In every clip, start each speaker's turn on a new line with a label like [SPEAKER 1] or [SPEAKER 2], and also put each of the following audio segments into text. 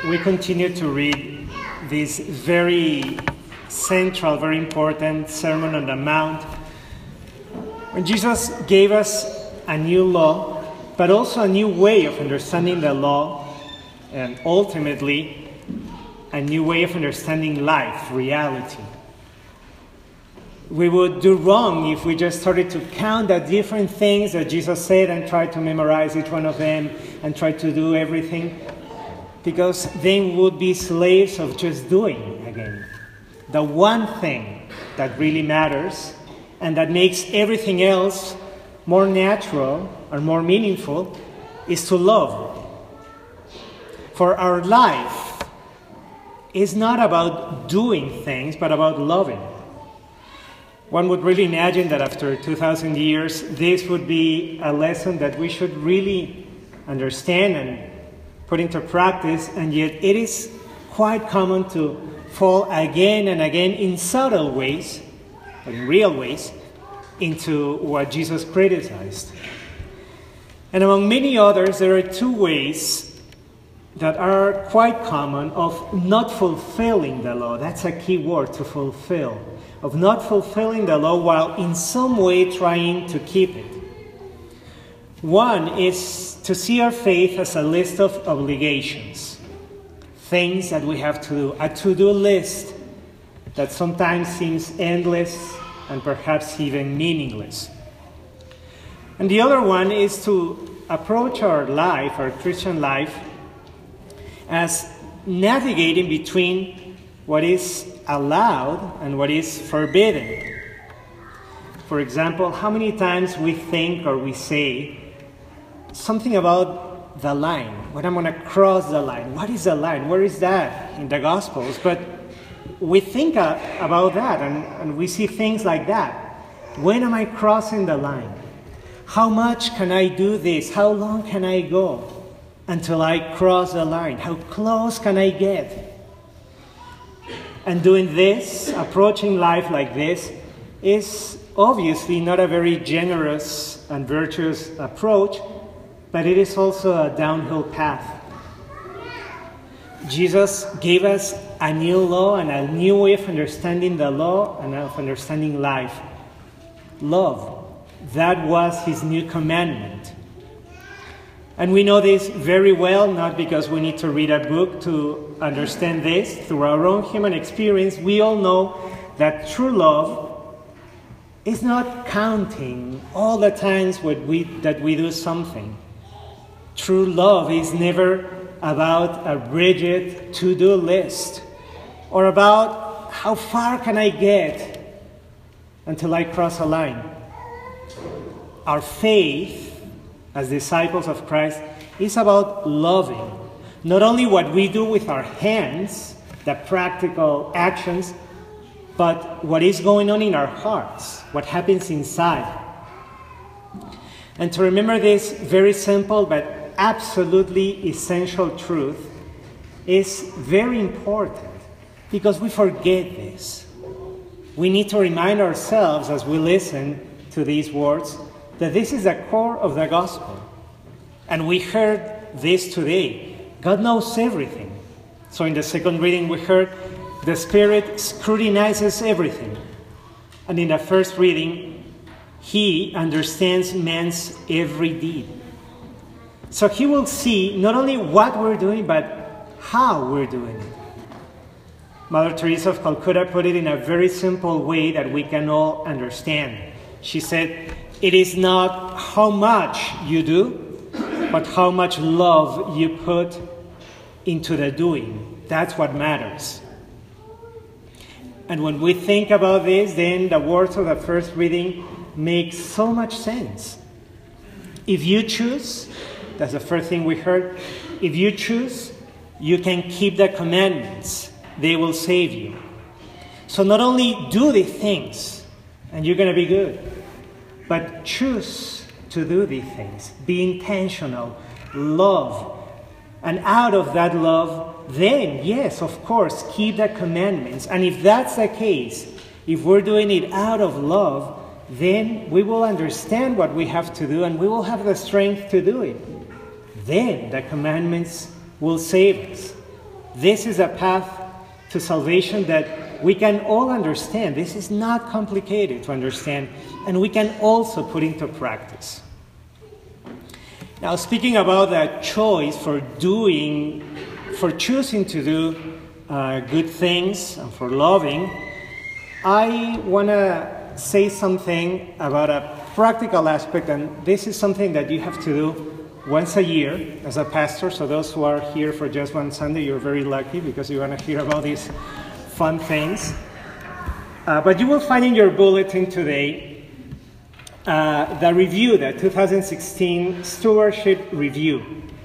[SPEAKER 1] we continue to read this very central, very important Sermon on the Mount, when Jesus gave us a new law, but also a new way of understanding the law, and ultimately, a new way of understanding life, reality. We would do wrong if we just started to count the different things that Jesus said and try to memorize each one of them and try to do everything, because then we would be slaves of just doing again. The one thing that really matters and that makes everything else more natural or more meaningful is to love. For our life is not about doing things, but about loving. One would really imagine that after 2,000 years, this would be a lesson that we should really understand and put into practice, and yet it is quite common to fall again and again in subtle ways, in real ways, into what Jesus criticized. And among many others, there are two ways that are quite common of not fulfilling the law. That's a key word, to fulfill. Of not fulfilling the law while in some way trying to keep it. One is to see our faith as a list of obligations, things that we have to do, a to-do list that sometimes seems endless and perhaps even meaningless. And the other one is to approach our life, our Christian life, as navigating between what is allowed and what is forbidden. For example, how many times we think or we say something about the line, when I'm going to cross the line. What is the line? Where is that in the Gospels? But we think about that and we see things like that. When am I crossing the line? How much can I do this? How long can I go until I cross the line? How close can I get? And doing this, approaching life like this, is obviously not a very generous and virtuous approach, but it is also a downhill path. Jesus gave us a new law and a new way of understanding the law and of understanding life. Love. That was his new commandment. And we know this very well, not because we need to read a book to understand this. Through our own human experience, we all know that true love is not counting all the times that we do something. True love is never about a rigid to-do list or about how far can I get until I cross a line. Our faith as disciples of Christ is about loving not only what we do with our hands, the practical actions, but what is going on in our hearts, what happens inside. And to remember this very simple but absolutely essential truth is very important because we forget this. We need to remind ourselves as we listen to these words that this is the core of the gospel. And we heard this today. God knows everything. So in the second reading we heard the Spirit scrutinizes everything. And in the first reading, He understands man's every deed. So He will see not only what we're doing, but how we're doing it. Mother Teresa of Calcutta put it in a very simple way that we can all understand. She said, it is not how much you do, but how much love you put into the doing. That's what matters. And when we think about this, then the words of the first reading make so much sense. If you choose, that's the first thing we heard, if you choose, you can keep the commandments. They will save you. So not only do the things, and you're going to be good, but choose to do these things. Be intentional. Love. And out of that love, then, yes, of course, keep the commandments. And if that's the case, if we're doing it out of love, then we will understand what we have to do and we will have the strength to do it. Then the commandments will save us. This is a path to salvation that we can all understand. This is not complicated to understand, and we can also put into practice. Now, speaking about that choice for choosing to do good things and for loving, I want to say something about a practical aspect, and this is something that you have to do once a year as a pastor. So those who are here for just one Sunday, you're very lucky because you want to hear about these fun things. But you will find in your bulletin today the review, the 2016 Stewardship Review.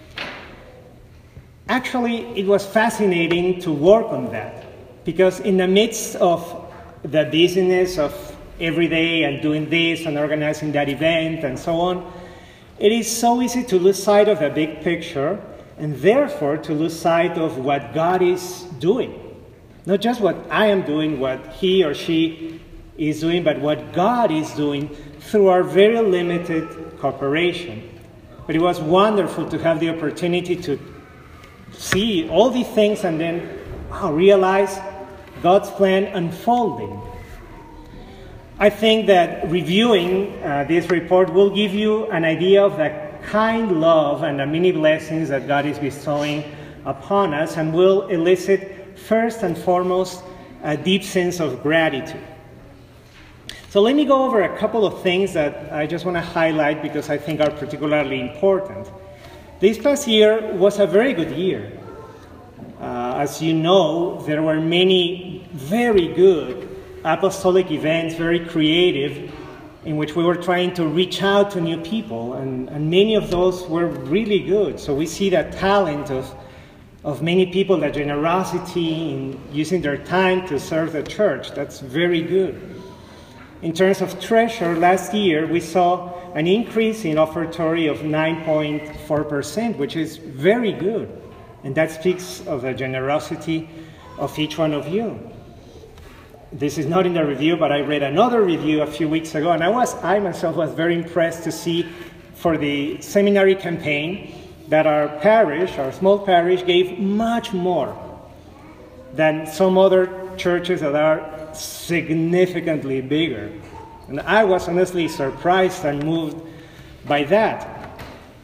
[SPEAKER 1] Actually, it was fascinating to work on that because in the midst of the busyness of every day and doing this and organizing that event and so on, it is so easy to lose sight of the big picture and therefore to lose sight of what God is doing. Not just what I am doing, what he or she is doing, but what God is doing through our very limited cooperation. But it was wonderful to have the opportunity to see all these things and then realize God's plan unfolding. I think that reviewing this report will give you an idea of the kind love and the many blessings that God is bestowing upon us, and will elicit first and foremost a deep sense of gratitude. So let me go over a couple of things that I just want to highlight because I think are particularly important. This past year was a very good year. As you know, there were many very good apostolic events, very creative, in which we were trying to reach out to new people, and many of those were really good. So we see that talent of many people, that generosity in using their time to serve the church. That's very good. In terms of treasure, last year we saw an increase in offertory of 9.4%, which is very good. And that speaks of the generosity of each one of you. This is not in the review, but I read another review a few weeks ago, and I myself was very impressed to see for the seminary campaign that our parish, our small parish, gave much more than some other churches that are significantly bigger. And I was honestly surprised and moved by that.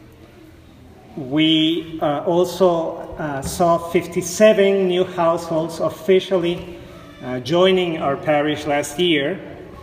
[SPEAKER 1] We also saw 57 new households officially joining our parish last year.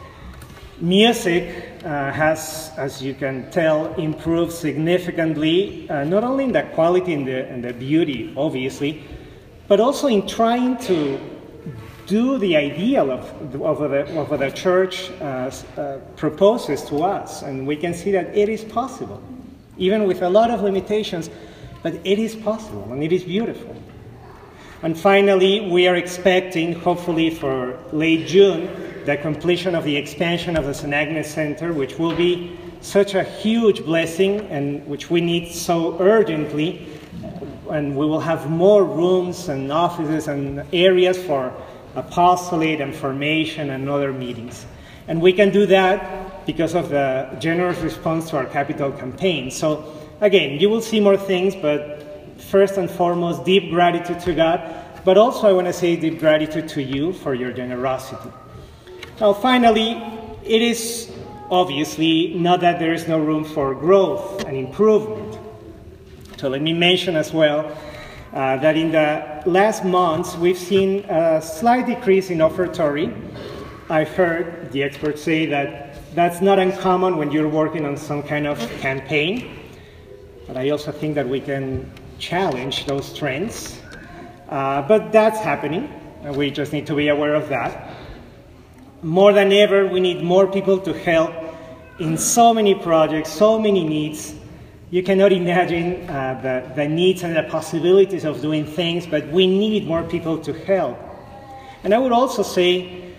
[SPEAKER 1] Music has, as you can tell, improved significantly, not only in the quality and the beauty, obviously, but also in trying to do the ideal of the church proposes to us. And we can see that it is possible, even with a lot of limitations, but it is possible and it is beautiful. And finally, we are expecting, hopefully for late June, the completion of the expansion of the St. Agnes Center, which will be such a huge blessing and which we need so urgently. And we will have more rooms and offices and areas for apostolate and formation and other meetings. And we can do that because of the generous response to our capital campaign. So again, you will see more things, but first and foremost, deep gratitude to God, but also I want to say deep gratitude to you for your generosity. Now, finally, it is obviously not that there is no room for growth and improvement. So let me mention as well that in the last months, we've seen a slight decrease in offertory. I've heard the experts say that that's not uncommon when you're working on some kind of campaign, but I also think that we can challenge those trends. But that's happening, and we just need to be aware of that. More than ever, we need more people to help in so many projects, so many needs. You cannot imagine the needs and the possibilities of doing things, but we need more people to help. And I would also say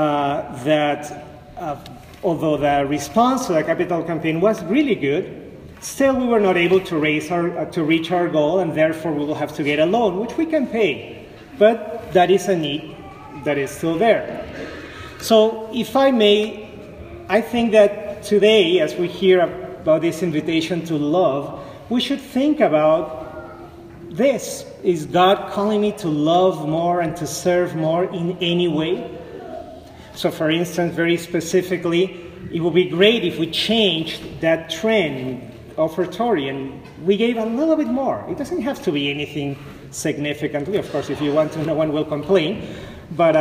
[SPEAKER 1] that although the response to the capital campaign was really good, still we were not able to reach our goal, and therefore we will have to get a loan, which we can pay. But that is a need that is still there. So if I may, I think that today, as we hear about this invitation to love, we should think about this. Is God calling me to love more and to serve more in any way? So for instance, very specifically, it would be great if we changed that trend offertory and we gave a little bit more. It doesn't have to be anything significantly. Of course, if you want to, no one will complain. But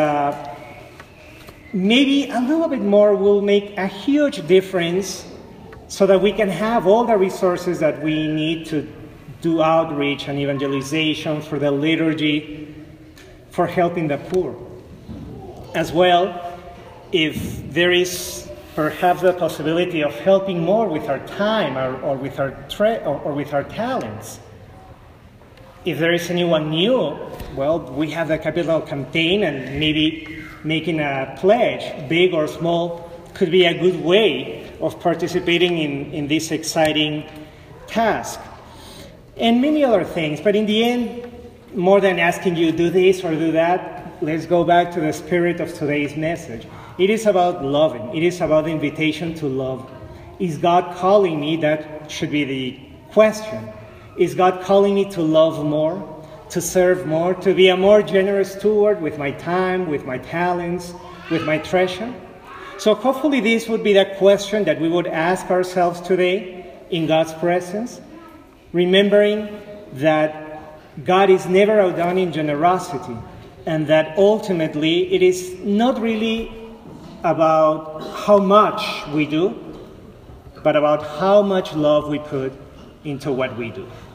[SPEAKER 1] maybe a little bit more will make a huge difference so that we can have all the resources that we need to do outreach and evangelization, for the liturgy, for helping the poor. As well, if there is perhaps the possibility of helping more with our time or with our talents. If there is anyone new, well, we have the capital campaign, and maybe making a pledge, big or small, could be a good way of participating in this exciting task. And many other things. But in the end, more than asking you do this or do that, let's go back to the spirit of today's message. It is about loving. It is about the invitation to love. Is God calling me? That should be the question. Is God calling me to love more, to serve more, to be a more generous steward with my time, with my talents, with my treasure? So hopefully this would be the question that we would ask ourselves today in God's presence, remembering that God is never outdone in generosity, and that ultimately it is not really about how much we do, but about how much love we put into what we do.